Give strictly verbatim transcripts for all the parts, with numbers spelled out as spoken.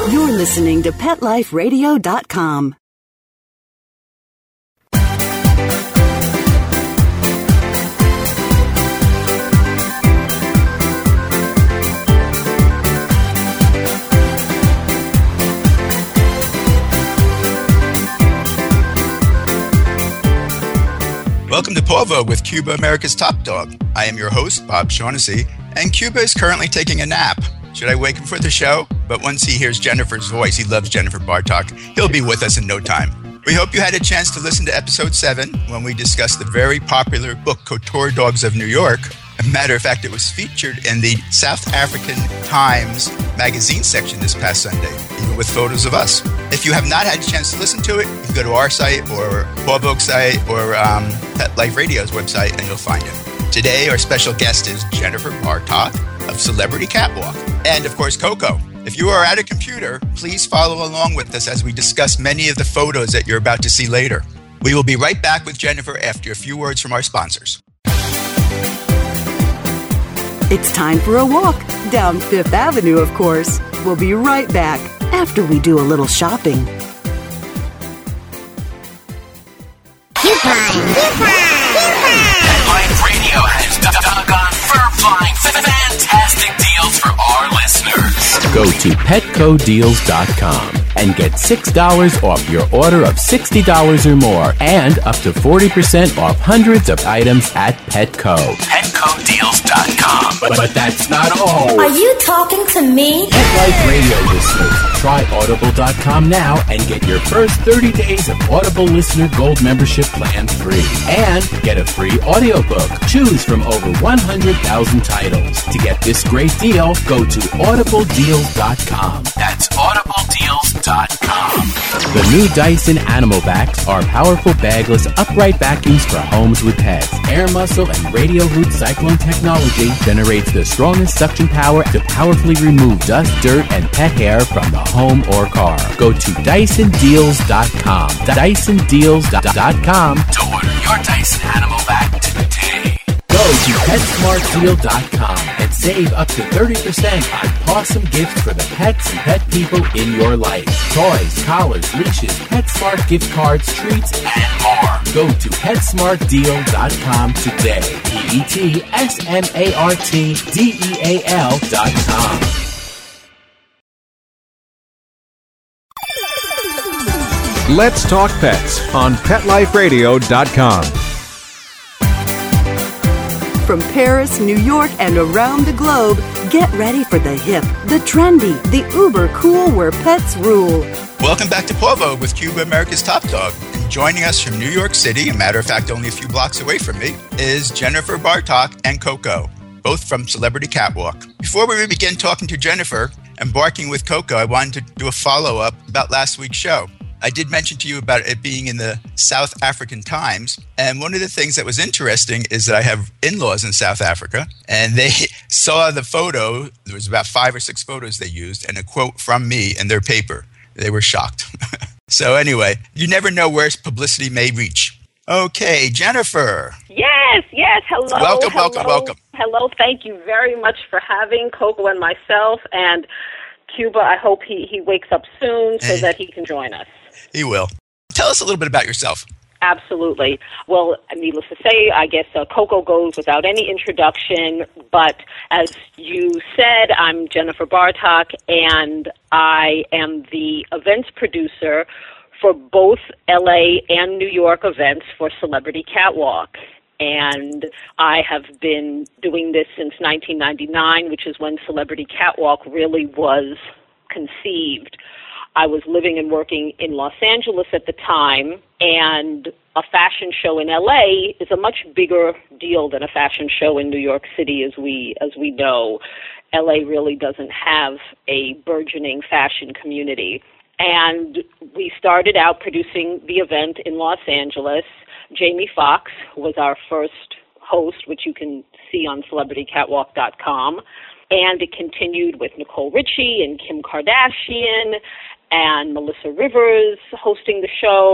You're listening to Pet Life Radio dot com. Welcome to Paw Vogue with Cuba, America's Top Dog. I am your host, Bob Shaughnessy, and Cuba is currently taking a nap. Should I wake him for the show? But once he hears Jennifer's voice, he loves Jennifer Bartok, he'll be with us in no time. We hope you had a chance to listen to episode seven when we discussed the very popular book, Couture Dogs of New York. As a matter of fact, it was featured in the South African Times magazine section this past Sunday, even with photos of us. If you have not had a chance to listen to it, you can go to our site or Paw Vogue site or um, Pet Life Radio's website and you'll find it. Today, our special guest is Jennifer Bartok of Celebrity Catwalk. And of course, Coco. If you are at a computer, please follow along with us as we discuss many of the photos that you're about to see later. We will be right back with Jennifer after a few words from our sponsors. It's time for a walk down Fifth Avenue, of course. We'll be right back after we do a little shopping. Coupon! Coupon! Pet Life Radio has doggone fur-flying fantastic deals for our listeners. Go to Petco Deals dot com and get six dollars off your order of sixty dollars or more and up to forty percent off hundreds of items at Petco. Petco Deals dot com. But, but that's not all. Are you talking to me? Pet Life Radio listeners, try Audible dot com now and get your first thirty days of Audible Listener Gold membership plan free. And get a free audiobook. Choose from over one hundred thousand titles. To get this great deal, go to Audible Deals dot com. That's Audible Deals dot com. The new Dyson Animal Vacs are powerful bagless upright vacuums for homes with pets. Air muscle and radio root cyclone technology generates the strongest suction power to powerfully remove dust, dirt, and pet hair from the home or car. Go to Dyson Deals dot com. Dyson Deals dot com to order your Dyson Animal Vac today. Go to Pet Smart Deal dot com and save up to thirty percent on awesome gifts for the pets and pet people in your life. Toys, collars, leashes, PetSmart gift cards, treats, and more. Go to Pet Smart Deal dot com today. P E T S M A R T D E A L dot com. Let's Talk Pets on Pet Life Radio dot com. From Paris, New York, and around the globe, get ready for the hip, the trendy, the uber cool where pets rule. Welcome back to Paw Vogue with Cuba, America's Top Dog. And joining us from New York City, a matter of fact, only a few blocks away from me, is Jennifer Bartok and Coco, both from Celebrity Catwalk. Before we begin talking to Jennifer and barking with Coco, I wanted to do a follow-up about last week's show. I did mention to you about it being in the South African Times. And one of the things that was interesting is that I have in-laws in South Africa, and they saw the photo. There was about five or six photos they used and a quote from me in their paper. They were shocked. So anyway, you never know where publicity may reach. Okay, Jennifer. Yes, yes. Hello. Welcome, hello. welcome, welcome. Hello. Thank you very much for having Coco and myself. And Cuba, I hope he, he wakes up soon so that he can join us. He will. Tell us a little bit about yourself. Absolutely. Well, needless to say, I guess uh, Coco goes without any introduction, but as you said, I'm Jennifer Bartok, and I am the events producer for both L A and New York events for Celebrity Catwalk. And I have been doing this since nineteen ninety-nine, which is when Celebrity Catwalk really was conceived. I was living and working in Los Angeles at the time, and a fashion show in L A is a much bigger deal than a fashion show in New York City, as we as we know. L A really doesn't have a burgeoning fashion community. And we started out producing the event in Los Angeles. Jamie Foxx was our first host, which you can see on Celebrity Catwalk dot com. And it continued with Nicole Richie and Kim Kardashian and Melissa Rivers hosting the show.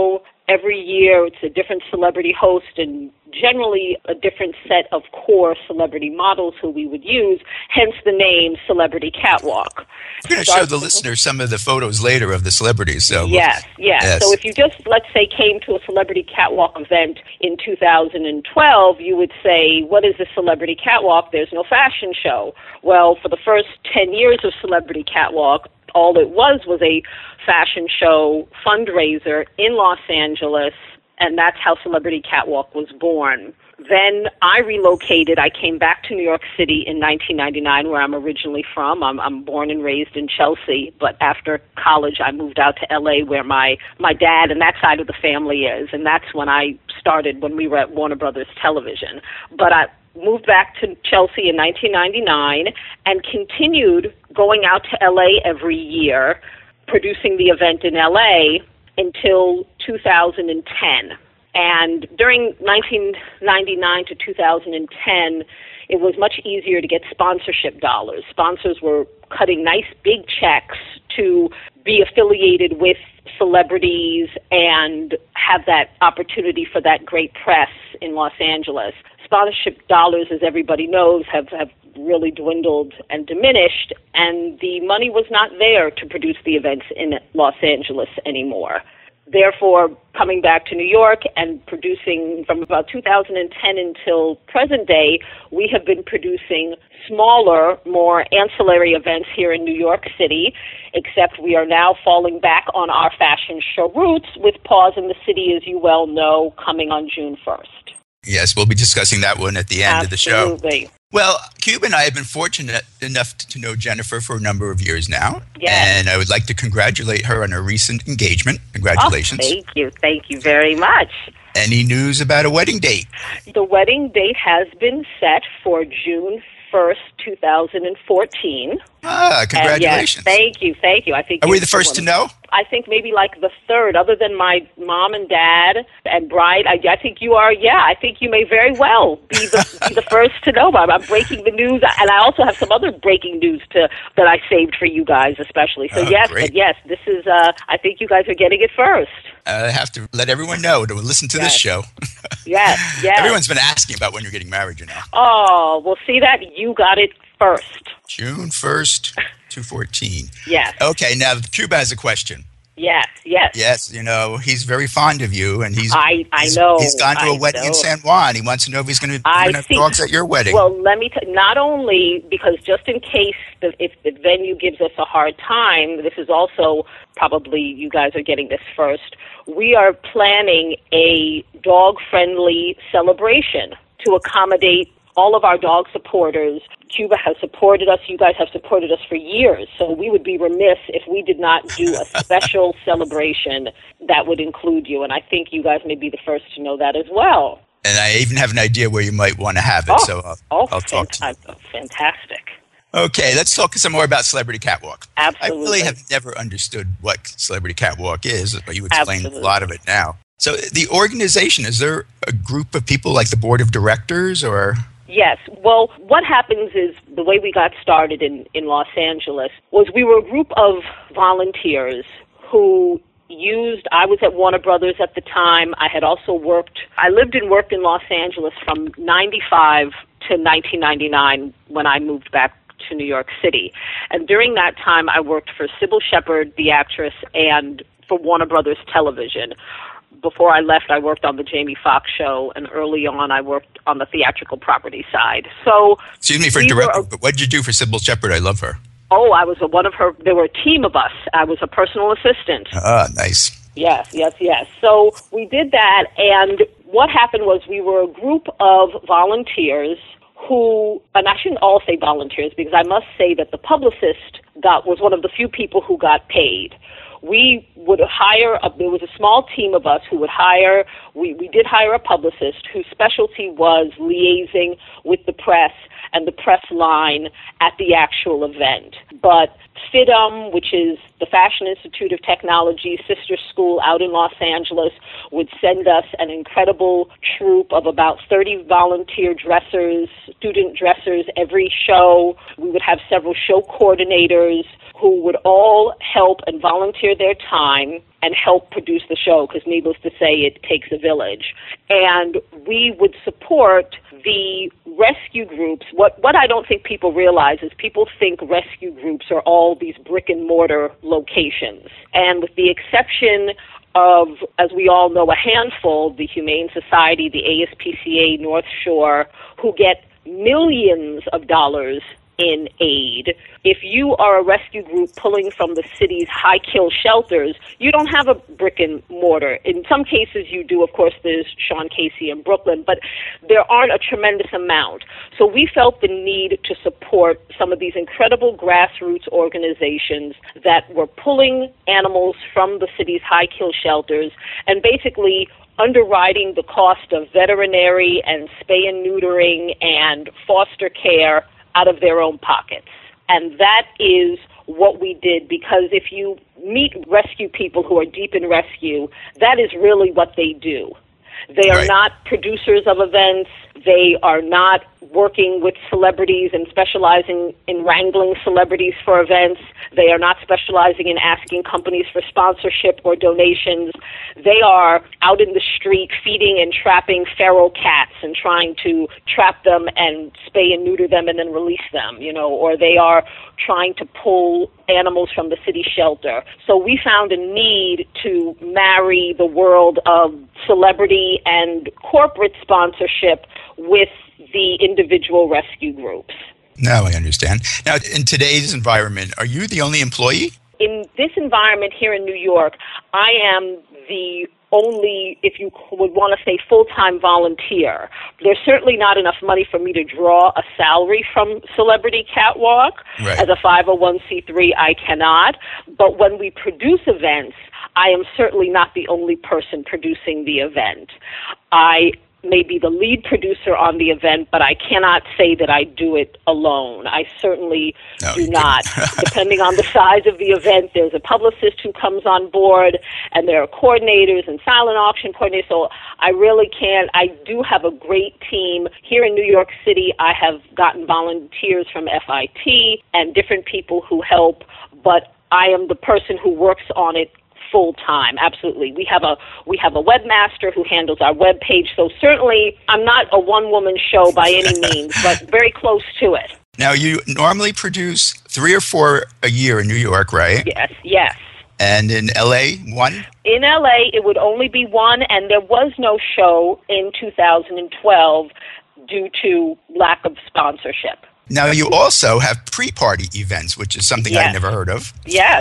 every year it's a different celebrity host and generally a different set of core celebrity models who we would use, hence the name Celebrity Catwalk. We're going to show the listeners some of the photos later of the celebrities. So yes, yes, yes. So if you just, let's say, came to a Celebrity Catwalk event in two thousand twelve, you would say, what is a Celebrity Catwalk? There's no fashion show. Well, for the first ten years of Celebrity Catwalk, all it was was a fashion show fundraiser in Los Angeles, and that's how Celebrity Catwalk was born. Then I relocated. I came back to New York City in nineteen ninety-nine, where I'm originally from. I'm, I'm born and raised in Chelsea, but after college I moved out to L A where my, my dad and that side of the family is, and that's when I started, when we were at Warner Brothers Television. But I moved back to Chelsea in nineteen ninety-nine and continued going out to L A every year, producing the event in L A until two thousand ten. And during nineteen ninety-nine to two thousand ten, it was much easier to get sponsorship dollars. Sponsors were cutting nice big checks to be affiliated with celebrities and have that opportunity for that great press in Los Angeles. Sponsorship dollars, as everybody knows, have, have really dwindled and diminished, and the money was not there to produce the events in Los Angeles anymore. Therefore, coming back to New York and producing from about two thousand ten until present day, we have been producing smaller, more ancillary events here in New York City, except we are now falling back on our fashion show roots with Paws in the City, as you well know, coming on June first. Yes, we'll be discussing that one at the end Absolutely. of the show. Absolutely. Well, Cuba and I have been fortunate enough to know Jennifer for a number of years now. Yes. And I would like to congratulate her on her recent engagement. Congratulations. Oh, thank you. Thank you very much. Any news about a wedding date? The wedding date has been set for June first, two thousand fourteen. Ah, congratulations. Yes, thank you, thank you. I think Are we the first to know? I think maybe like the third, other than my mom and dad and bride. I, I think you are, yeah, I think you may very well be the, be the first to know. I'm, I'm breaking the news, and I also have some other breaking news to that I saved for you guys especially. So oh, yes, great. but yes, this is, uh, I think you guys are getting it first. I have to let everyone know to listen to yes. this show. Yes, yes. Everyone's been asking about when you're getting married, you know. Oh, well, see that? You got it first. June first, two fourteen. Yes. Okay, now Cuba has a question. Yes, yes. Yes, you know, he's very fond of you, and he's I, I he's, know. He's gone to a I wedding know. in San Juan. He wants to know if he's going to have see. dogs at your wedding. Well, let me t- not only because just in case the, if the venue gives us a hard time, this is also probably you guys are getting this first. We are planning a dog-friendly celebration to accommodate all of our dog supporters. Cuba has supported us. You guys have supported us for years. So we would be remiss if we did not do a special celebration that would include you. And I think you guys may be the first to know that as well. And I even have an idea where you might want to have it. Oh, so I'll, oh, I'll talk to you. Fantastic. Okay, let's talk some more about Celebrity Catwalk. Absolutely. I really have never understood what Celebrity Catwalk is, but you explained Absolutely. a lot of it now. So the organization, is there a group of people like the board of directors or... Yes. Well, what happens is the way we got started in, in Los Angeles was we were a group of volunteers who used, I was at Warner Brothers at the time. I had also worked, I lived and worked in Los Angeles from ninety-five to nineteen ninety-nine when I moved back to New York City. And during that time, I worked for Sybil Shepherd, the actress, and for Warner Brothers Television. Before I left, I worked on the Jamie Foxx show, and early on, I worked on the theatrical property side. So, excuse me for we interrupting, were, but what did you do for Sybil Shepherd? I love her. Oh, I was a, one of her. There were a team of us. I was a personal assistant. Ah, nice. Yes, yes, yes. So we did that, and what happened was we were a group of volunteers who, and I shouldn't all say volunteers because I must say that the publicist got was one of the few people who got paid. We would hire, a, there was a small team of us who would hire, we, we did hire a publicist whose specialty was liaising with the press and the press line at the actual event. But FIDM, which is the Fashion Institute of Technology's sister school out in Los Angeles would send us an incredible troupe of about thirty volunteer dressers, student dressers every show. We would have several show coordinators who would all help and volunteer their time and help produce the show, because needless to say, it takes a village. And we would support the rescue groups. What what I don't think people realize is people think rescue groups are all these brick and mortar locations. And with the exception of, as we all know, a handful, the Humane Society, the A S P C A North Shore, who get millions of dollars in aid. If you are a rescue group pulling from the city's high-kill shelters, you don't have a brick and mortar. In some cases you do, of course, there's Sean Casey in Brooklyn, but there aren't a tremendous amount. So we felt the need to support some of these incredible grassroots organizations that were pulling animals from the city's high-kill shelters and basically underwriting the cost of veterinary and spay and neutering and foster care out of their own pockets. And that is what we did, because if you meet rescue people who are deep in rescue, that is really what they do. They are Right. not producers of events. They are not working with celebrities and specializing in wrangling celebrities for events. They are not specializing in asking companies for sponsorship or donations. They are out in the street feeding and trapping feral cats and trying to trap them and spay and neuter them and then release them, you know, or they are trying to pull animals from the city shelter. So we found a need to marry the world of celebrity and corporate sponsorship with the individual rescue groups. Now I understand. Now, in today's environment, are you the only employee? In this environment here in New York, I am the only, if you would want to say, full-time volunteer. There's certainly not enough money for me to draw a salary from Celebrity Catwalk. Right. As a five oh one c three, I cannot. But when we produce events, I am certainly not the only person producing the event. I may be the lead producer on the event, but I cannot say that I do it alone. I certainly No, do you not. Depending on the size of the event, there's a publicist who comes on board, and there are coordinators and silent auction coordinators. So I really can't. I do have a great team. Here in New York City, I have gotten volunteers from F I T and different people who help, but I am the person who works on it full time. Absolutely. We have a we have a webmaster who handles our web page. So certainly I'm not a one woman show by any means, but very close to it. Now, you normally produce three or four a year in New York, right? Yes, yes. And in L A, one? In L A, it would only be one, and there was no show in two thousand twelve due to lack of sponsorship. Now, you also have pre-party events, which is something Yes. I've never heard of. Yes.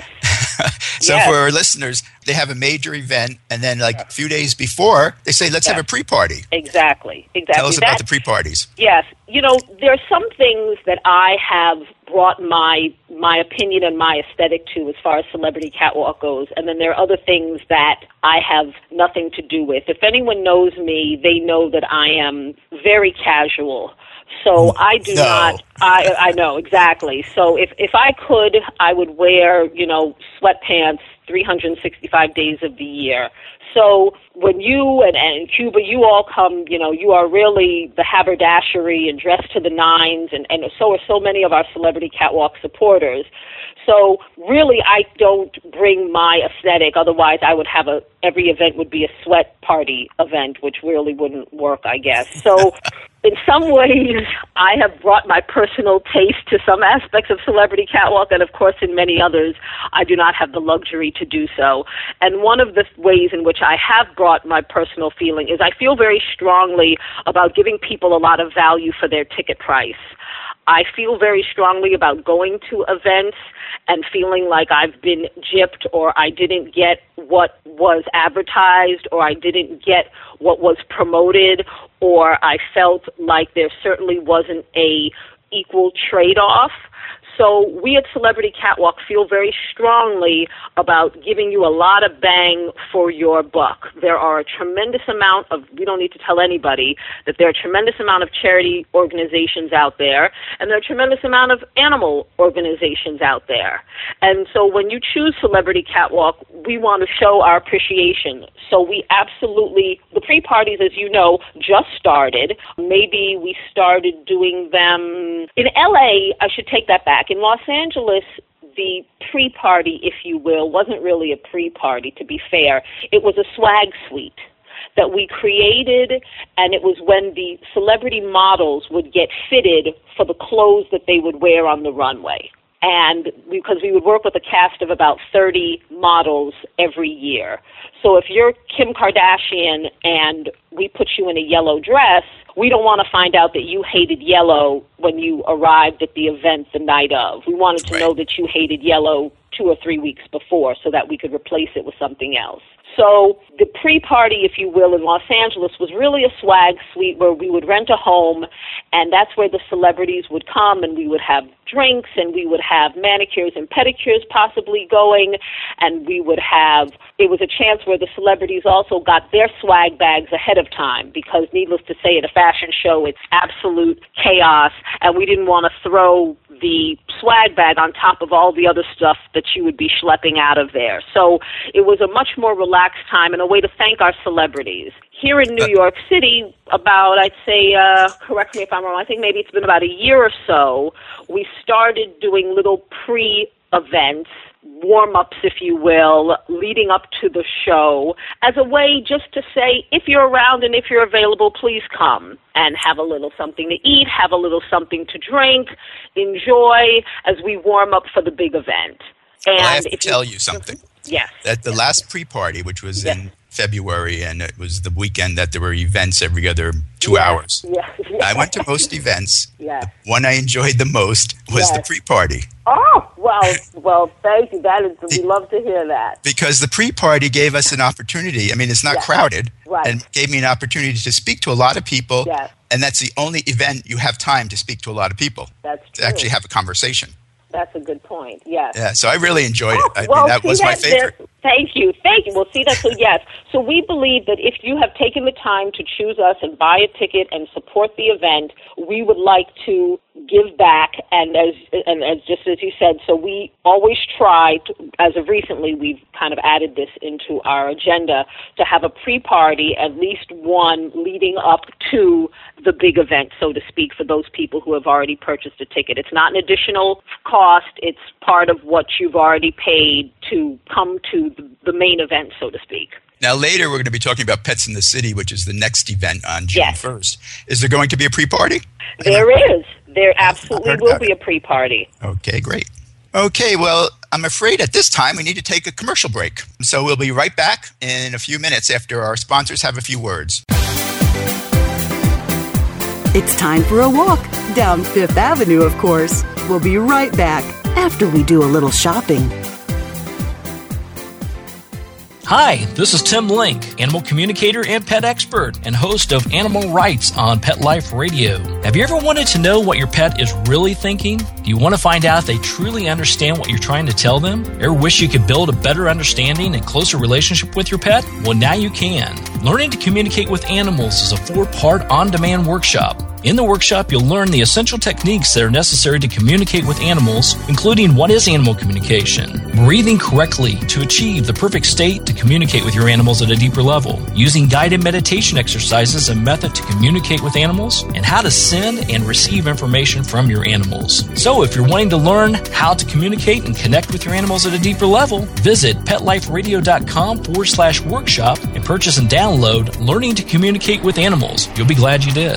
So Yes. for our listeners, they have a major event, and then like a few days before, they say, let's Yeah. have a pre-party. Exactly. Exactly. Tell us about That- the pre-parties. Yes. You know, there are some things that I have brought my my opinion and my aesthetic to as far as Celebrity Catwalk goes, and then there are other things that I have nothing to do with. If anyone knows me, they know that I am very casual. So I do No. not, I I know, exactly. So if, if I could, I would wear, you know, sweatpants three hundred sixty-five days of the year. So when you and, and Cuba, you all come, you know, you are really the haberdashery and dressed to the nines, and, and so are so many of our Celebrity Catwalk supporters. So really, I don't bring my aesthetic. Otherwise, I would have a, every event would be a sweat party event, which really wouldn't work, I guess. So in some ways, I have brought my personal taste to some aspects of Celebrity Catwalk, and of course, in many others, I do not have the luxury to do so. And one of the ways in which I have brought my personal feeling is I feel very strongly about giving people a lot of value for their ticket price. I feel very strongly about going to events and feeling like I've been gypped, or I didn't get what was advertised, or I didn't get what was promoted, or I felt like there certainly wasn't a equal trade-off. So we at Celebrity Catwalk feel very strongly about giving you a lot of bang for your buck. There are a tremendous amount of, we don't need to tell anybody, that there are a tremendous amount of charity organizations out there, and there are a tremendous amount of animal organizations out there. And so when you choose Celebrity Catwalk, we want to show our appreciation. So we absolutely, the pre-parties, as you know, just started. Maybe we started doing them in L A. I should take that back. In Los Angeles, the pre-party, if you will, wasn't really a pre-party, to be fair. It was a swag suite that we created, and it was when the celebrity models would get fitted for the clothes that they would wear on the runway. And because we would work with a cast of about thirty models every year. So if you're Kim Kardashian and we put you in a yellow dress, we don't want to find out that you hated yellow when you arrived at the event the night of. We wanted to Right. know that you hated yellow two or three weeks before so that we could replace it with something else. So the pre-party, if you will, in Los Angeles was really a swag suite where we would rent a home, and that's where the celebrities would come, and we would have drinks, and we would have manicures and pedicures possibly going, and we would have, it was a chance where the celebrities also got their swag bags ahead of time, because needless to say, at a fashion show, it's absolute chaos, and we didn't want to throw the swag bag on top of all the other stuff that you would be schlepping out of there. So it was a much more relaxed time and a way to thank our celebrities. Here in New York City, about, I'd say, uh, correct me if I'm wrong, I think maybe it's been about a year or so, we started doing little pre-events, warm-ups, if you will, leading up to the show as a way just to say, if you're around and if you're available, please come and have a little something to eat, have a little something to drink, enjoy as we warm up for the big event. And Well, I have to if tell you something. Yes. That the last pre-party, which was Yes. in February, and it was the weekend that there were events every other two Yes. hours. Yes. Yes. I went to most events. Yes. The one I enjoyed the most was the Yes. pre-party. Oh, well, well, thank you. That is, we love to hear that. Because the pre-party gave us an opportunity. I mean, it's not Yes. crowded. Right. And gave me an opportunity to speak to a lot of people. Yes. And that's the only event you have time to speak to a lot of people. That's To true. actually have a conversation. That's a good point. Yes. Yeah, so I really enjoyed it. I well, mean, that see was my that favorite. there- Thank you. Thank you. Well, see that. So, yes. So we believe that if you have taken the time to choose us and buy a ticket and support the event, we would like to give back. And as and as just as you said, so we always try to, as of recently, we've kind of added this into our agenda to have a pre-party, at least one leading up to the big event, so to speak, for those people who have already purchased a ticket. It's not an additional cost. It's part of what you've already paid to come to the, the main event, so to speak. Now, later, we're going to be talking about Pets in the City, which is the next event on June Yes. first. Is there going to be a pre-party? There is. There absolutely heard will about be a pre-party. Okay, great. Okay, well, I'm afraid at this time we need to take a commercial break. So we'll be right back in a few minutes after our sponsors have a few words. It's time for a walk down Fifth Avenue, of course. We'll be right back after we do a little shopping. Hi, this is Tim Link, animal communicator and pet expert and host of Animal Rights on Pet Life Radio. Have you ever wanted to know what your pet is really thinking? Do you want to find out if they truly understand what you're trying to tell them? Ever wish you could build a better understanding and closer relationship with your pet? Well, now you can. Learning to communicate with animals is a four-part on-demand workshop. In the workshop, you'll learn the essential techniques that are necessary to communicate with animals, including what is animal communication, breathing correctly to achieve the perfect state to communicate with your animals at a deeper level, using guided meditation exercises and method to communicate with animals, and how to send and receive information from your animals. So if you're wanting to learn how to communicate and connect with your animals at a deeper level, visit PetLifeRadio.com forward slash workshop and purchase and download Learning to Communicate with Animals. You'll be glad you did.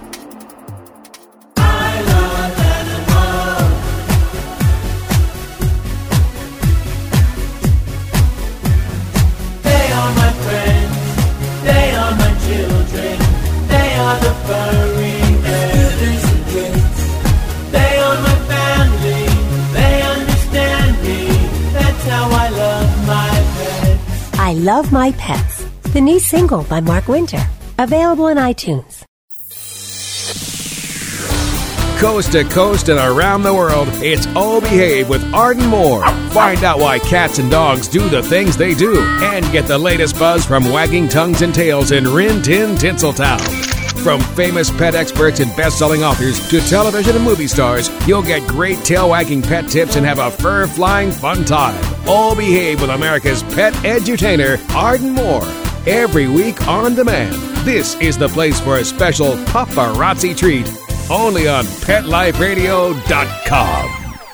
I Love My Pets, the new single by Mark Winter, available on iTunes. Coast to coast and around the world, it's Oh Behave with Arden Moore. Find out why cats and dogs do the things they do and get the latest buzz from wagging tongues and tails in Rin Tin Tinseltown. From famous pet experts and best-selling authors to television and movie stars, you'll get great tail-wagging pet tips and have a fur-flying fun time. All Behave with America's pet edutainer, Arden Moore. Every week on demand. This is the place for a special paparazzi treat. Only on Pet Life Radio dot com.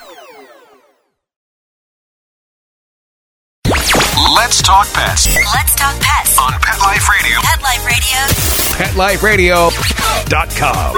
Let's talk pets Let's talk pets on Pet Life Radio. Pet Life Radio. Pet Life Radio dot com.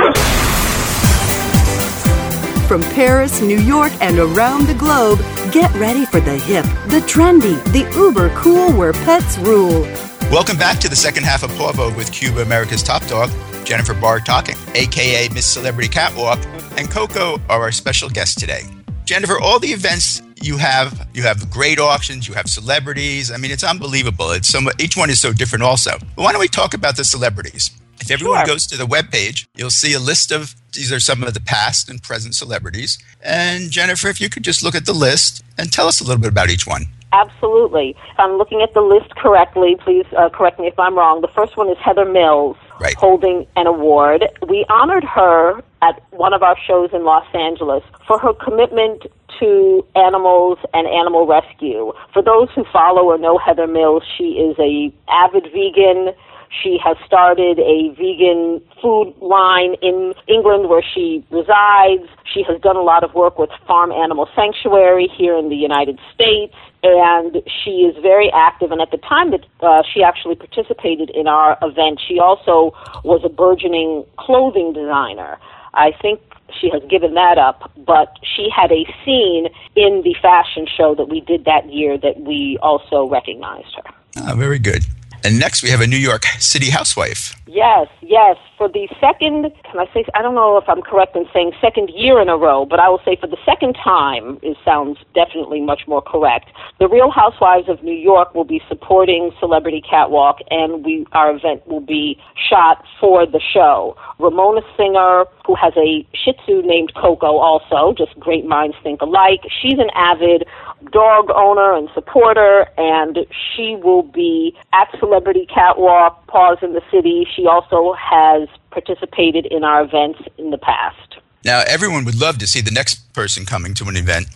From Paris, New York, and around the globe, get ready for the hip, the trendy, the uber cool where pets rule. Welcome back to the second half of Paw Vogue with Cuba, America's top dog, Jennifer Barr talking, a k a. Miss Celebrity Catwalk, and Coco are our special guests today. Jennifer, all the events you have, you have great auctions, you have celebrities. I mean, it's unbelievable. It's so much, each one is so different also. But why don't we talk about the celebrities? If everyone Sure. goes to the webpage, you'll see a list of, these are some of the past and present celebrities. And Jennifer, if you could just look at the list and tell us a little bit about each one. Absolutely. If I'm looking at the list correctly, please uh, correct me if I'm wrong. The first one is Heather Mills, Right. holding an award. We honored her at one of our shows in Los Angeles for her commitment to animals and animal rescue. For those who follow or know Heather Mills, she is a avid vegan. She has started a vegan food line in England where she resides. She has done a lot of work with Farm Animal Sanctuary here in the United States, and she is very active. And at the time that uh, she actually participated in our event, she also was a burgeoning clothing designer. I think she has given that up, but she had a scene in the fashion show that we did that year that we also recognized her. Ah, very good. And next we have a New York City housewife. Yes, yes. For the second, can I say, I don't know if I'm correct in saying second year in a row, but I will say for the second time, it sounds definitely much more correct. The Real Housewives of New York will be supporting Celebrity Catwalk, and we our event will be shot for the show. Ramona Singer, who has a Shih Tzu named Coco also, just great minds think alike. She's an avid dog owner and supporter, and she will be at Celebrity Catwalk, Paws in the City. She also has participated in our events in the past. Now, everyone would love to see the next person coming to an event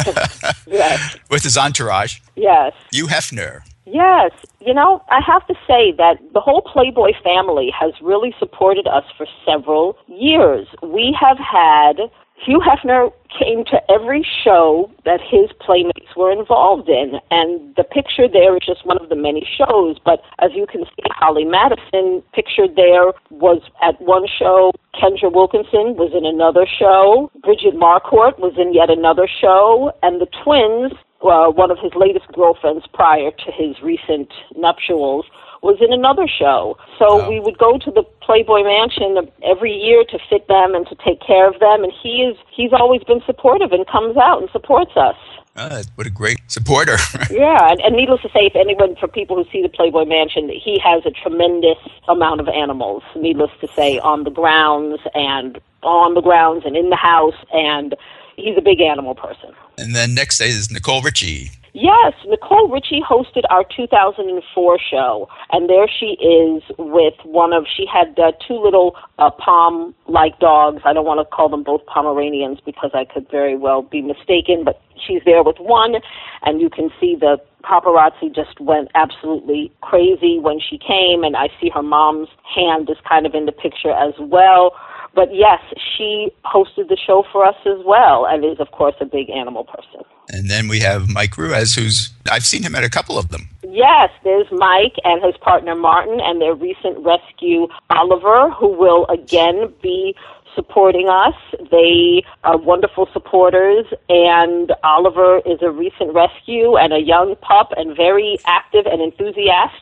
Yes. with his entourage. Yes. Hugh Hefner. Yes. You know, I have to say that the whole Playboy family has really supported us for several years. We have had Hugh Hefner came to every show that his playmates were involved in, and the picture there is just one of the many shows, but as you can see, Holly Madison pictured there was at one show, Kendra Wilkinson was in another show, Bridget Marquardt was in yet another show, and the twins, uh, one of his latest girlfriends prior to his recent nuptials, was in another show. So Wow. we would go to the Playboy Mansion every year to fit them and to take care of them, and he is he's always been supportive and comes out and supports us. Uh, what a great supporter. Yeah, and, and needless to say, if anyone, for people who see the Playboy Mansion, he has a tremendous amount of animals, needless to say, on the grounds and on the grounds and in the house, and he's a big animal person. And then next is Nicole Richie. Yes, Nicole Richie hosted our two thousand four show, and there she is with one of, she had uh, two little uh, Pom-like dogs. I don't want to call them both Pomeranians because I could very well be mistaken, but she's there with one, and you can see the paparazzi just went absolutely crazy when she came, and I see her mom's hand is kind of in the picture as well. But yes, she hosted the show for us as well, and is, of course, a big animal person. And then we have Mike Ruiz, who's, I've seen him at a couple of them. Yes, there's Mike and his partner Martin and their recent rescue, Oliver, who will again be supporting us. They are wonderful supporters, and Oliver is a recent rescue and a young pup and very active and enthusiastic.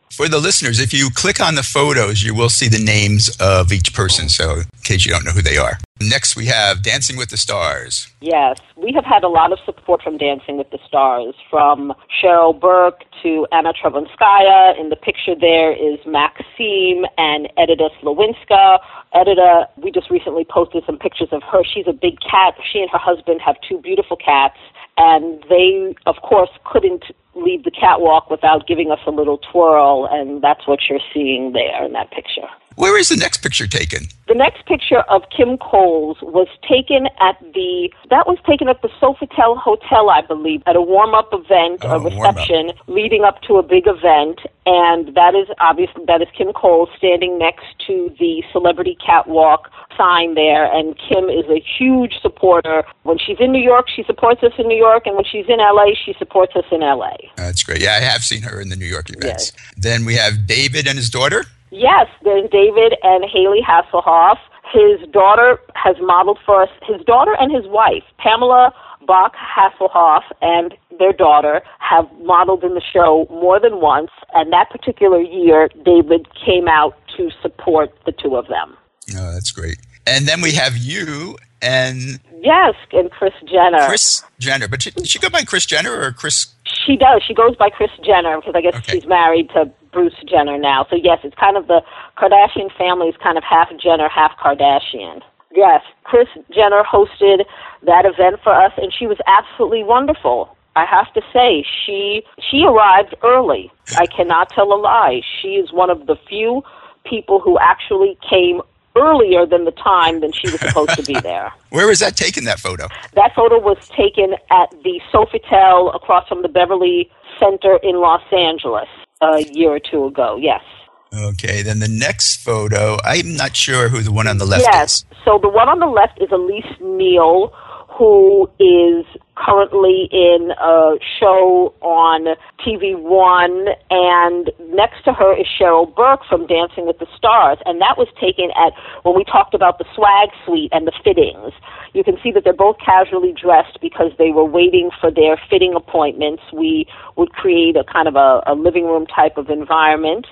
For the listeners, if you click on the photos, you will see the names of each person, so in case you don't know who they are. Next, we have Dancing with the Stars. Yes, we have had a lot of support from Dancing with the Stars, from Cheryl Burke to Anna Travanskaya. In the picture there is Maxime and Edita Slawinska. Edita, we just recently posted some pictures of her. She's a big cat. She and her husband have two beautiful cats, and they, of course, couldn't leave the catwalk without giving us a little twirl, and that's what you're seeing there in that picture. Where is the next picture taken? The next picture of Kim Coles was taken at the, that was taken at the Sofitel Hotel, I believe, at a warm-up event, Oh, a reception warm-up. leading up to a big event, and that is obviously, that is Kim Coles standing next to the Celebrity Catwalk sign there, and Kim is a huge supporter. When she's in New York, she supports us in New York, and when she's in L A, she supports us in L A. That's great. Yeah, I have seen her in the New York events. Then we have David and his daughter. Yes, there's David and Haley Hasselhoff. His daughter has modeled for us. His daughter and his wife, Pamela Bach Hasselhoff, and their daughter have modeled in the show more than once, and that particular year, David came out to support the two of them. Oh, that's great. And then we have you and Yes, and Kris Jenner. Kris Jenner. But she, did she go by Kris Jenner or Kris? She does. She goes by Kris Jenner because I guess Okay. she's married to Bruce Jenner now. So, yes, it's kind of the Kardashian family is kind of half Jenner, half Kardashian. Yes, Kris Jenner hosted that event for us, and she was absolutely wonderful. I have to say, she she arrived early. I cannot tell a lie. She is one of the few people who actually came earlier than the time than she was supposed to be there. Where was that taken, that photo? That photo was taken at the Sofitel across from the Beverly Center in Los Angeles a year or two ago, yes. Okay, then the next photo, I'm not sure who the one on the left Yes, is. so the one on the left is Elise Neal, who is currently in a show on T V One, and next to her is Cheryl Burke from Dancing with the Stars, and that was taken at when we talked about the swag suite and the fittings. You can see that they're both casually dressed because they were waiting for their fitting appointments. We would create a kind of a, a living room type of environment,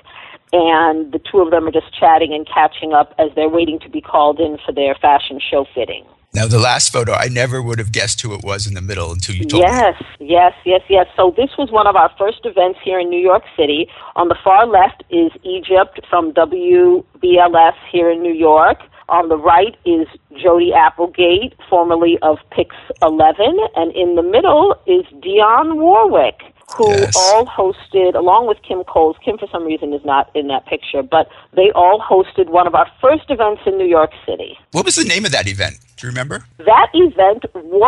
and the two of them are just chatting and catching up as they're waiting to be called in for their fashion show fitting. Now, the last photo, I never would have guessed who it was in the middle until you told me. Yes, yes, yes, yes. So this was one of our first events here in New York City. On the far left is Egypt from W B L S here in New York. On the right is Jody Applegate, formerly of Pix eleven. And in the middle is Dionne Warwick, who Yes. all hosted, along with Kim Coles. Kim, for some reason, is not in that picture, but they all hosted one of our first events in New York City. What was the name of that event? Do you remember? That event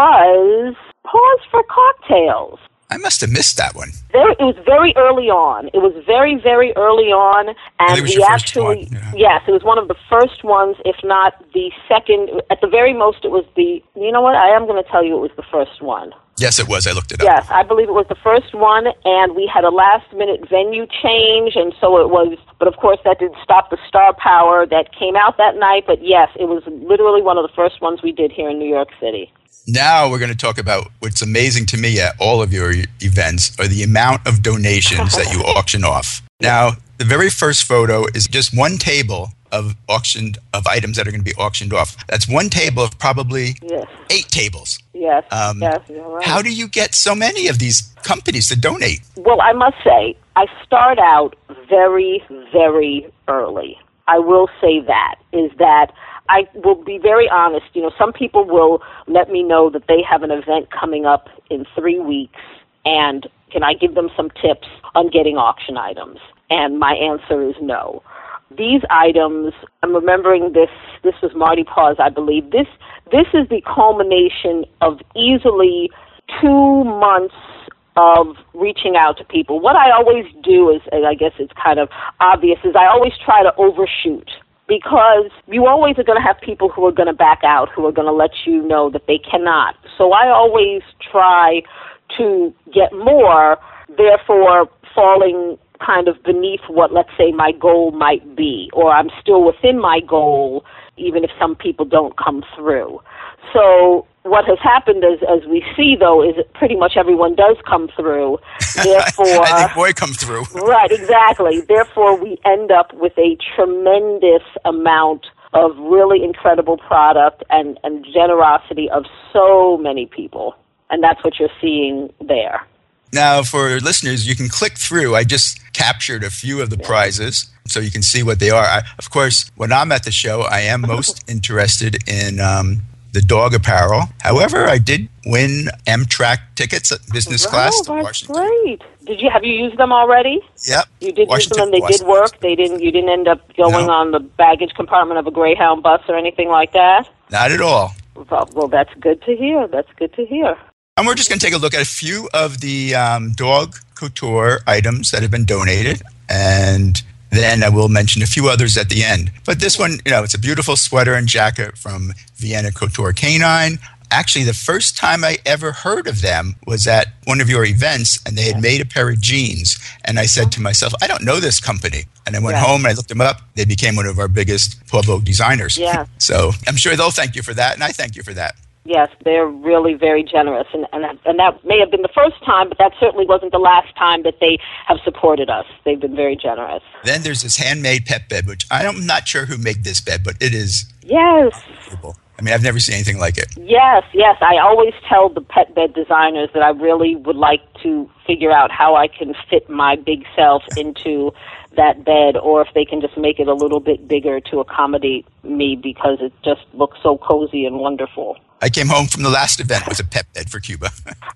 was Pause for Cocktails. I must have missed that one. There, it was very early on. It was very, very early on, and it was we your first actually, one, yeah. yes, it was one of the first ones, if not the second. At the very most, it was the. You know what? I am going to tell you, it was the first one. Yes, it was. I looked it up. Yes, I believe it was the first one, and we had a last-minute venue change, and so it was. But of course, that didn't stop the star power that came out that night. But yes, it was literally one of the first ones we did here in New York City. Now we're going to talk about what's amazing to me at all of your events are the amount of donations that you auction off. Now, the very first photo is just one table of auctioned of items that are going to be auctioned off. That's one table of probably Yes. eight tables. Yes. Um, yes. You're right. How do you get so many of these companies to donate? Well, I must say, I start out very, very early. I will say that, is that I will be very honest. You know, some people will let me know that they have an event coming up in three weeks, and can I give them some tips on getting auction items? And my answer is no. These items, I'm remembering this, this was Marty Paws, I believe. This, this is the culmination of easily two months of reaching out to people. What I always do is, and I guess it's kind of obvious, is I always try to overshoot, because you always are going to have people who are going to back out, who are going to let you know that they cannot. So I always try to get more, therefore falling kind of beneath what, let's say, my goal might be, or I'm still within my goal, even if some people don't come through. So what has happened, as, as we see, though, is that pretty much everyone does come through. Therefore, I think boy come through. Right, exactly. Therefore, we end up with a tremendous amount of really incredible product and, and generosity of so many people. And that's what you're seeing there. Now, for listeners, you can click through. I just captured a few of the yeah. prizes so you can see what they are. I, of course, when I'm at the show, I am most interested in um, the dog apparel. However, I did win Amtrak tickets at business oh, class to that's Washington. Great. Did you have you used them already? Yep. You did Washington, use them and they Washington. did work? They didn't you didn't end up going No. on the baggage compartment of a Greyhound bus or anything like that? Not at all. Well, well that's good to hear. That's good to hear. And we're just going to take a look at a few of the um, dog couture items that have been donated, and then I will mention a few others at the end. But this one, you know, it's a beautiful sweater and jacket from Vienna Couture Canine. Actually, the first time I ever heard of them was at one of your events, and they had made a pair of jeans. And I said to myself, I don't know this company. And I went Yeah. home and I looked them up. They became one of our biggest Paul Vogue designers. Yeah. So I'm sure they'll thank you for that, and I thank you for that. Yes, they're really very generous, and, and and that may have been the first time, but that certainly wasn't the last time that they have supported us. They've been very generous. Then there's this handmade pet bed, which I'm not sure who made this bed, but it is Yes. unbelievable. I mean, I've never seen anything like it. Yes, yes. I always tell the pet bed designers that I really would like to figure out how I can fit my big self into that bed, or if they can just make it a little bit bigger to accommodate me, because it just looks so cozy and wonderful. I came home from the last event with a pet bed for Cuba.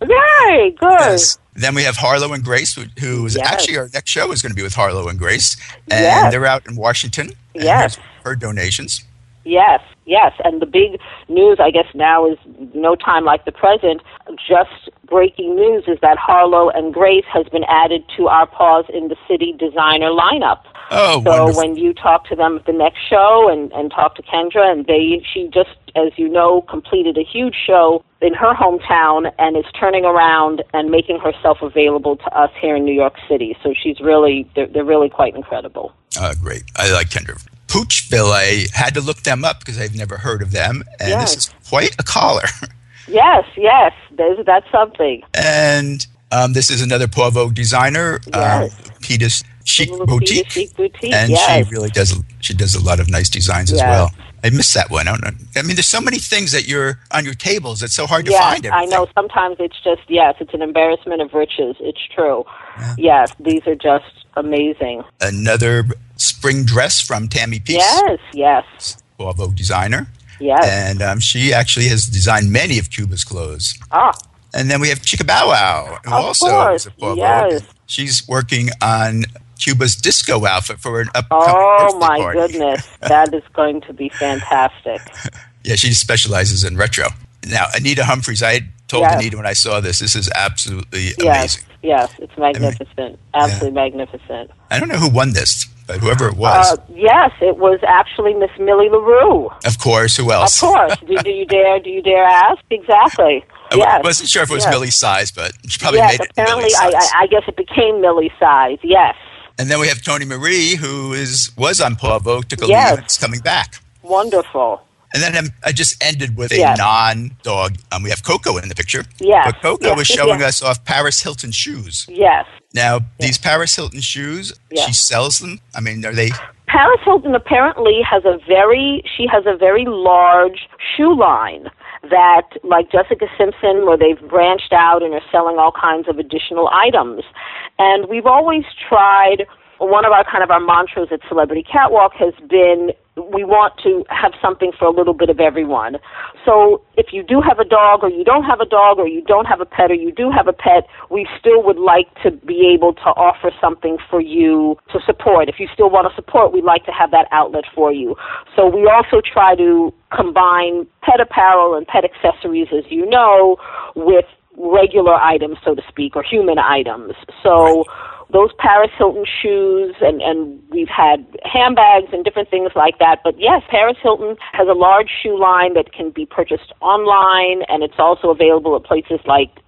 Yay, good. Yes. Then we have Harlow and Grace, who, who is Yes. actually our next show is going to be with Harlow and Grace. And Yes. they're out in Washington. And Yes. here's her donations. Yes, yes. And the big news, I guess, now is no time like the present. Just breaking news is that Harlow and Grace has been added to our Paws in the City designer lineup. Oh, so wonderful. when you talk to them at the next show and, and talk to Kendra, and they, she just, as you know, completed a huge show in her hometown and is turning around and making herself available to us here in New York City. So she's really, they're, they're really quite incredible. Oh, great. I like Kendra. Poochville, I had to look them up because I've never heard of them. And Yes. this is quite a collar. Yes, yes, there's, that's something. And um, this is another Paul Vogue designer, Yes. um, Peter's Chic Little Boutique. Peter Chic Boutique, And yes. she really does, she does a lot of nice designs as Yes. well. I missed that one. I don't know. I mean, there's so many things that you're on your tables. It's so hard to Yes, find everything. I know. Sometimes it's just, yes, it's an embarrassment of riches. It's true. Yeah. Yes, these are just amazing. Another spring dress from Tammy Peace, Yes, yes, Paul Vogue designer. yes. And um, she actually has designed many of Cuba's clothes. Ah, And then we have Chica Bow Wow, who Of also course, is a Paul yes. Vogue. She's working on Cuba's disco outfit for an upcoming oh birthday my party. goodness. That is going to be fantastic. Yeah, she specializes in retro. Now, Anita Humphreys, I told Yes. Anita when I saw this, this is absolutely Yes, amazing. yes, it's magnificent. Absolutely magnificent. I don't know who won this, but whoever it was. Uh, yes, it was actually Miss Millie LaRue. of course, who Of else? course. do, do you dare? Do you dare ask? Exactly. I yes. wasn't sure if it was yes. Millie's size, but she probably Yes, made it apparently, Millie's I, size. I, I guess it became Millie's size. Yes. And then we have Tony Marie, who is was on Paul Vogue, took a Yes. leave, and is coming back. Wonderful. And then um, I just ended with a Yes. non-dog. Um, we have Coco in the picture. Yes. But Coco Yes. was showing Yes. us off Paris Hilton shoes. Yes. Now, these Paris Hilton shoes, Yes. she sells them. I mean, are they... Paris Hilton apparently has a very, she has a very large shoe line that, like Jessica Simpson, where they've branched out and are selling all kinds of additional items. And we've always tried, one of our kind of our mantras at Celebrity Catwalk has been, we want to have something for a little bit of everyone. So if you do have a dog, or you don't have a dog, or you don't have a pet, or you do have a pet, we still would like to be able to offer something for you to support. If you still want to support, we'd like to have that outlet for you. So we also try to combine pet apparel and pet accessories, as you know, with regular items, so to speak, or human items. So those Paris Hilton shoes, and, and we've had handbags and different things like that. But yes, Paris Hilton has a large shoe line that can be purchased online, and it's also available at places like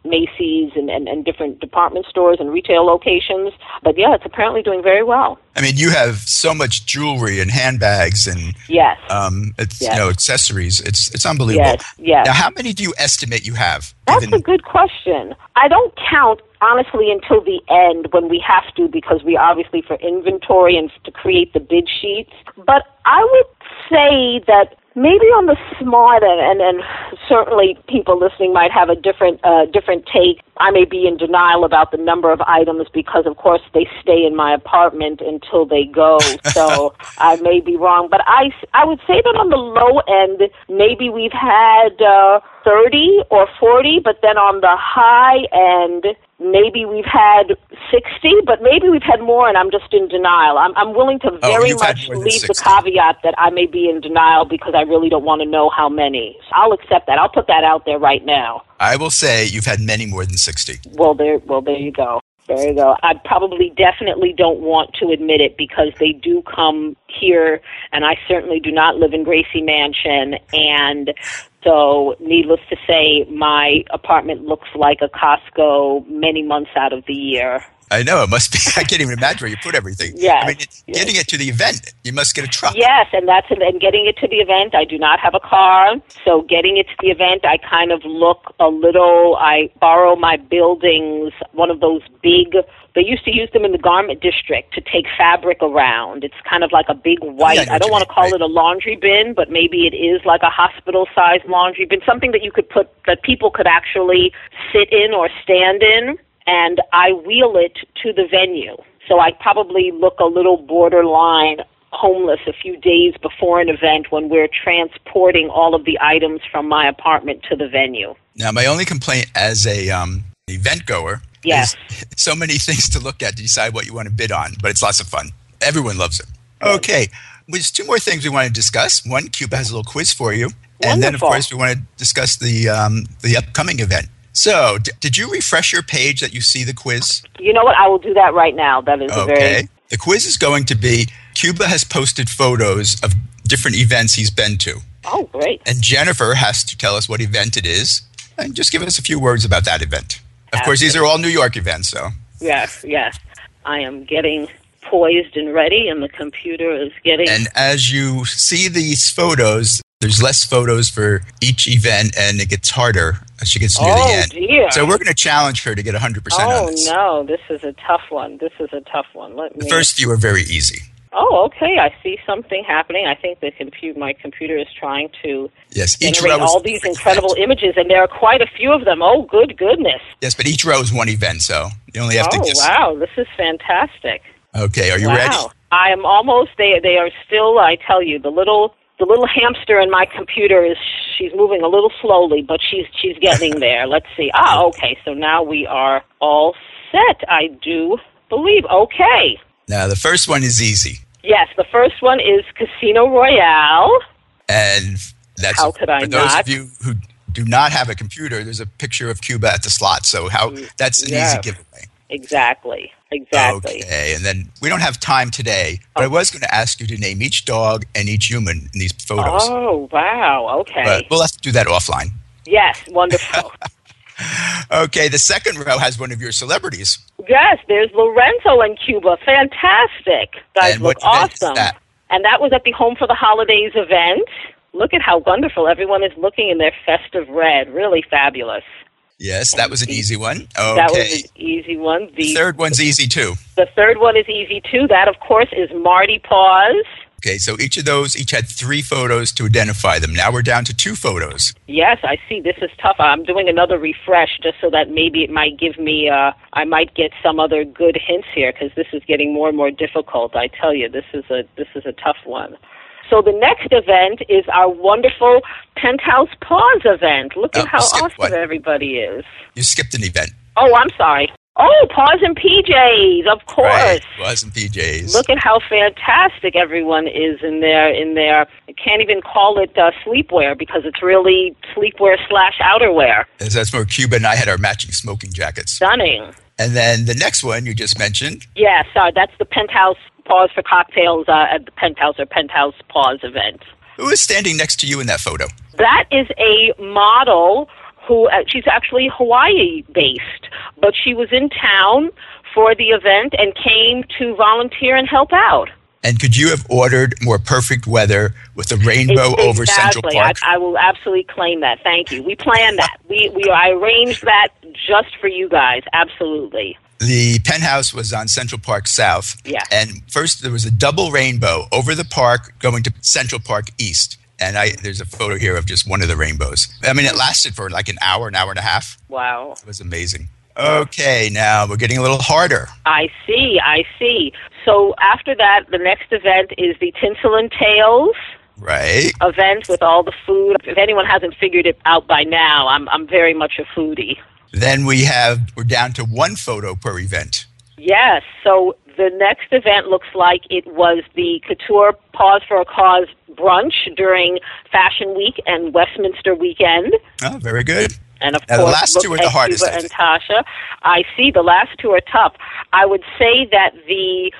Macy's and, and, and different department stores and retail locations. But yeah, it's apparently doing very well. I mean, you have so much jewelry and handbags and yes, um, it's, yes. you know, accessories. It's it's unbelievable. Yes, yes. Now, how many do you estimate you have? That's given- a good question. I don't count, honestly, until the end when we have to, because we obviously for inventory and to create the bid sheets. But I would say that maybe on the smart end, and, and certainly people listening might have a different uh, different take. I may be in denial about the number of items because, of course, they stay in my apartment until they go. So I may be wrong. But I, I would say that on the low end, maybe we've had uh, thirty or forty, but then on the high end, maybe we've had sixty, but maybe we've had more, and I'm just in denial. I'm, I'm willing to very oh, much leave the sixty. caveat that I may be in denial because I really don't want to know how many. So I'll accept that. I'll put that out there right now. I will say you've had many more than sixty. Well, there, well, there you go. There you go. I probably definitely don't want to admit it because they do come here, and I certainly do not live in Gracie Mansion, and so needless to say, my apartment looks like a Costco many months out of the year. I know, it must be. I can't even imagine where you put everything. Yes, I mean, it's, yes. getting it to the event, you must get a truck. Yes, and that's and getting it to the event. I do not have a car, so getting it to the event, I kind of look a little. I borrow my buildings, one of those big. They used to use them in the garment district to take fabric around. It's kind of like a big white. Oh, yeah, I, I don't want to mean, call right. it a laundry bin, but maybe it is like a hospital-sized laundry bin, something that you could put that people could actually sit in or stand in. And I wheel it to the venue. So I probably look a little borderline homeless a few days before an event when we're transporting all of the items from my apartment to the venue. Now, my only complaint as a um, event goer yes. is so many things to look at to decide what you want to bid on, but it's lots of fun. Everyone loves it. Okay, there's two more things we want to discuss. One, Cuba has a little quiz for you. Wonderful. And then, of course, we want to discuss the um, the upcoming event. So, d- did you refresh your page that you see the quiz? You know what? I will do that right now. That is a Okay. very... The quiz is going to be, Cuba has posted photos of different events he's been to. Oh, great. And Jennifer has to tell us what event it is and just give us a few words about that event. Of Absolutely. course, these are all New York events, so. Yes, yes. I am getting poised and ready, and the computer is getting... And as you see these photos, there's less photos for each event, and it gets harder as she gets near oh, the end. Dear. So we're going to challenge her to get one hundred percent oh, on this. no, this is a tough one. This is a tough one. Let The me... first few are very easy. Oh, okay. I see something happening. I think the computer, my computer is trying to Yes, each generate row is all these one incredible event. images, and there are quite a few of them. Oh, good goodness. Yes, but each row is one event, so you only have oh, to guess. wow. This is fantastic. Okay, are you wow. ready? I am almost, they, they are still, I tell you, the little... The little hamster in my computer is, she's moving a little slowly, but she's she's getting there. Let's see. Ah, okay, so now we are all set, I do believe. Okay. Now, the first one is easy. Yes, the first one is Casino Royale. And that's How could I for those not? of you who do not have a computer, there's a picture of Cuba at the slot. So how that's an Yes. easy giveaway. Exactly. Exactly. Okay, and then we don't have time today, but I was going to ask you to name each dog and each human in these photos. Oh, wow. Okay. But we'll have to do that offline. Yes, wonderful. Okay, the second row has one of your celebrities. Yes, there's Lorenzo in Cuba. Fantastic. Guys And look what event is awesome. that? And that was at the Home for the Holidays event. Look at how wonderful. Everyone is looking in their festive red. Really fabulous. Yes, that was an easy one. Okay. That was an easy one. The, The third one's easy too. the third one is easy too. That, of course, is Marty Paws. Okay, so each of those each had three photos to identify them. Now we're down to two photos. Yes, I see. This is tough. I'm doing another refresh just so that maybe it might give me, uh, I might get some other good hints here because this is getting more and more difficult. I tell you, this is a this is a tough one. So the next event is our wonderful Penthouse Paws event. Look at Oh, how skip awesome one. everybody is. You skipped an event. Oh, I'm sorry. Oh, Paws and P Js, of course. Right, was and P Js. Look at how fantastic everyone is in their in their. I can't even call it uh, sleepwear because it's really sleepwear slash outerwear. As that's where Cuba and I had our matching smoking jackets. Stunning. And then the next one you just mentioned. Yes, uh, that's the Penthouse Paws for Cocktails uh, at the Penthouse or Penthouse Paws event. Who is standing next to you in that photo? That is a model who uh, she's actually Hawaii-based, but she was in town for the event and came to volunteer and help out. And could you have ordered more perfect weather with a rainbow Exactly. over Central Park? I, I will absolutely claim that. Thank you. We planned that. we we I arranged that just for you guys. Absolutely. The penthouse was on Central Park South. Yeah. And first there was a double rainbow over the park going to Central Park East. And I there's a photo here of just one of the rainbows. I mean, it lasted for like an hour, an hour and a half. Wow. It was amazing. Okay, now we're getting a little harder. I see, I see. So after that, the next event is the Tinsel and Tales Right. event with all the food. If anyone hasn't figured it out by now, I'm I'm very much a foodie. Then we have, we're down to one photo per event. Yes, so the next event looks like it was the Couture Pause for a Cause brunch during Fashion Week and Westminster weekend. Oh, very good. And of Now, the course, last look two are at the hardest, Cuba I and think. Tasha. I see the last two are tough. I would say that the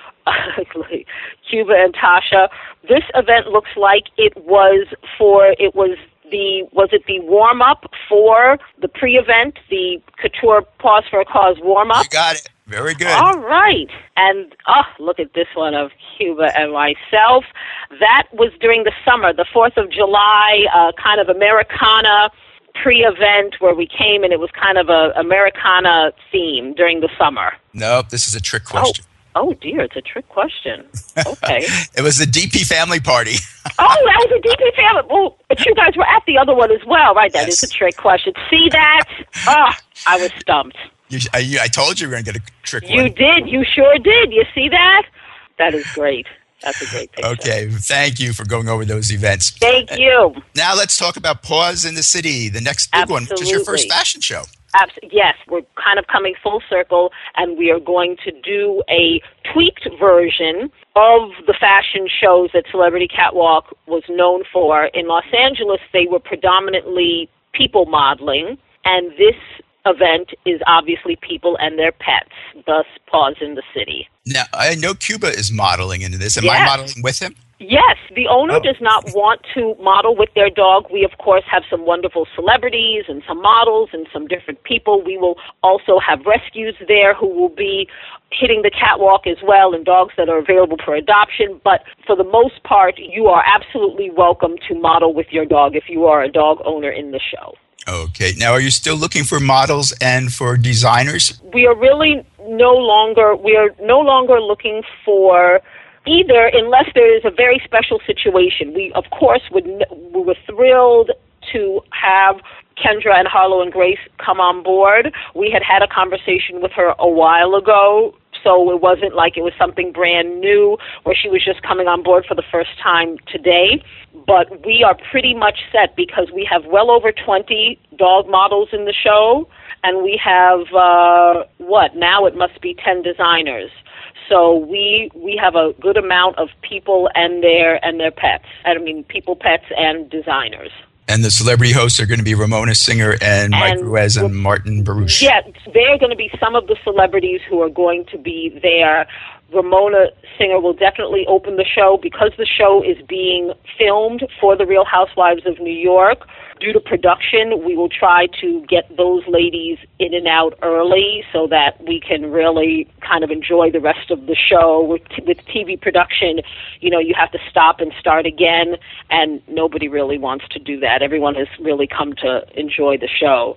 Cuba and Tasha, this event looks like it was for, it was the, was it the warm-up for the pre-event, the Couture Pause for a Cause warm-up? You got it. Very good. All right. And, oh, look at this one of Cuba and myself. That was during the summer, the fourth of July, uh, kind of Americana pre-event where we came, and it was kind of a Americana theme during the summer. Nope, this is a trick question. Oh, oh dear, it's a trick question. Okay. It was the D P family party. Oh, that was a D P family. Well, but you guys were at the other one as well, right? That Yes. is a trick question. See that? Oh, I was stumped. You, I, you, I told you we were going to get a trick You one. did. You sure did. You see that? That is great. That's a great picture. Okay, thank you for going over those events. Thank you. Now let's talk about Pause in the City, the next big one, which is your first Absolutely. fashion show. Abs- yes, we're kind of coming full circle, and we are going to do a tweaked version of the fashion shows that Celebrity Catwalk was known for. In Los Angeles, they were predominantly people modeling, and this event is obviously people and their pets, thus Pause in the City. Now, I know Cuba is modeling into this. Am I Yes. modeling with him? Yes, the owner Oh. does not want to model with their dog. We, of course, have some wonderful celebrities and some models and some different people. We will also have rescues there who will be hitting the catwalk as well, and dogs that are available for adoption. But for the most part, you are absolutely welcome to model with your dog if you are a dog owner in the show. Okay. Now, are you still looking for models and for designers? We are really no longer we are no longer looking for either, unless there is a very special situation. We, of course, would we were thrilled to have Kendra and Harlow and Grace come on board. We had had a conversation with her a while ago, so it wasn't like it was something brand new where she was just coming on board for the first time today. But we are pretty much set because we have well over twenty dog models in the show, and we have, uh, what, now it must be ten designers. So we we have a good amount of people and their and their pets. I mean, people, pets, and designers. And the celebrity hosts are going to be Ramona Singer and, Mike And Ruiz and Martin Baruch. Yeah, they're going to be some of the celebrities who are going to be there. Ramona Singer will definitely open the show because the show is being filmed for the Real Housewives of New York. Due to production, we will try to get those ladies in and out early so that we can really kind of enjoy the rest of the show. With, with T V production, you know, you have to stop and start again, and nobody really wants to do that. Everyone has really come to enjoy the show.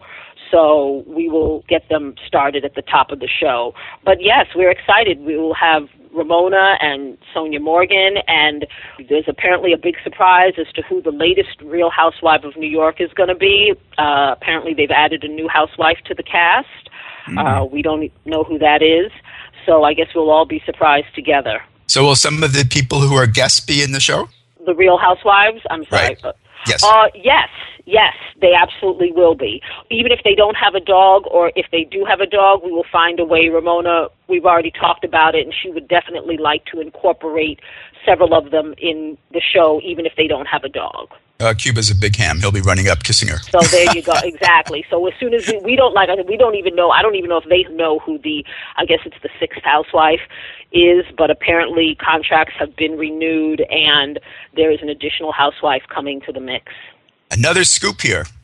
So we will get them started at the top of the show. But yes, we're excited. We will have Ramona and Sonia Morgan, and there's apparently a big surprise as to who the latest Real Housewife of New York is going to be. Uh, apparently they've added a new housewife to the cast. Mm-hmm. Uh, we don't know who that is, so I guess we'll all be surprised together. So will some of the people who are guests be in the show? The Real Housewives? I'm sorry. Right. Yes. Uh, yes, yes, they absolutely will be. Even if they don't have a dog, or if they do have a dog, we will find a way. Ramona, we've already talked about it, and she would definitely like to incorporate several of them in the show, even if they don't have a dog. Uh, Cuba's a big ham. He'll be running up, kissing her. So there you go. Exactly. So as soon as we, we don't like, I mean, we don't even know. I don't even know if they know who the. I guess it's the sixth housewife is, but apparently contracts have been renewed, and there is an additional housewife coming to the mix. Another scoop here.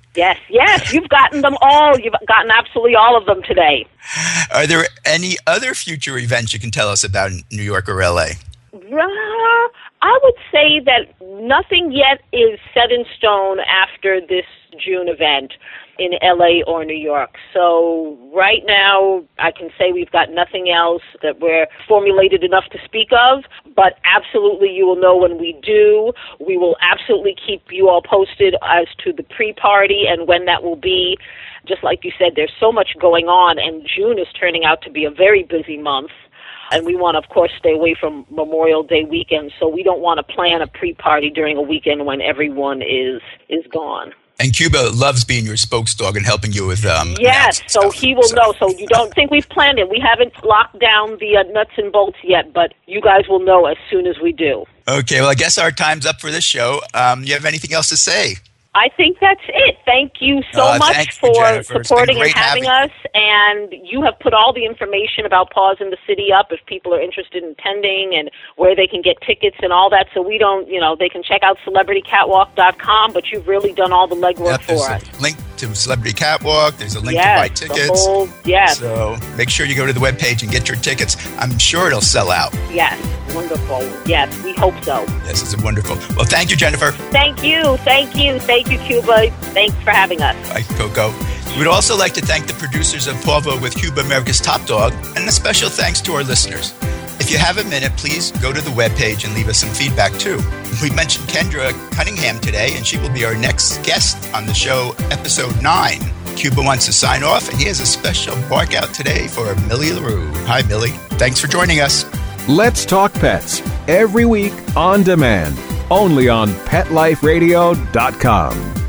Yes, yes, you've gotten them all. You've gotten absolutely all of them today. Are there any other future events you can tell us about in New York or L A? Uh, I would say that nothing yet is set in stone after this June event in L A or New York. So right now, I can say we've got nothing else that we're formulated enough to speak of, but absolutely you will know when we do. We will absolutely keep you all posted as to the pre-party and when that will be. Just like you said, there's so much going on, and June is turning out to be a very busy month. And we want to, of course, stay away from Memorial Day weekend, so we don't want to plan a pre-party during a weekend when everyone is is gone. And Cuba loves being your spokesdog and helping you with um. Yes, so stuff, he will so. know. So you don't think we've planned it. We haven't locked down the uh, nuts and bolts yet, but you guys will know as soon as we do. Okay, well, I guess our time's up for this show. Um, you have anything else to say? I think that's it. Thank you so uh, much you, for Jennifer. supporting and having, having us. And you have put all the information about Paws in the City up if people are interested in attending and where they can get tickets and all that. So we don't, you know, they can check out celebrity catwalk dot com, but you've really done all the legwork yep, for us. A link to Celebrity Catwalk. There's a link yes, to buy tickets. The whole, yes. So make sure you go to the webpage and get your tickets. I'm sure it'll sell out. Yes. Wonderful. Yes, we hope so. Yes, it's wonderful. Well, thank you, Jennifer. Thank you. Thank you. Thank you, Cuba. Thanks for having us. Bye, Coco. We'd also like to thank the producers of Paws with Cuba, America's Top Dog, and a special thanks to our listeners. If you have a minute, please go to the webpage and leave us some feedback, too. We mentioned Kendra Cunningham today, and she will be our next guest on the show, episode nine. Cuba wants to sign off, and he has a special bark out today for Millie LaRue. Hi, Millie. Thanks for joining us. Let's Talk Pets, every week on demand, only on pet life radio dot com.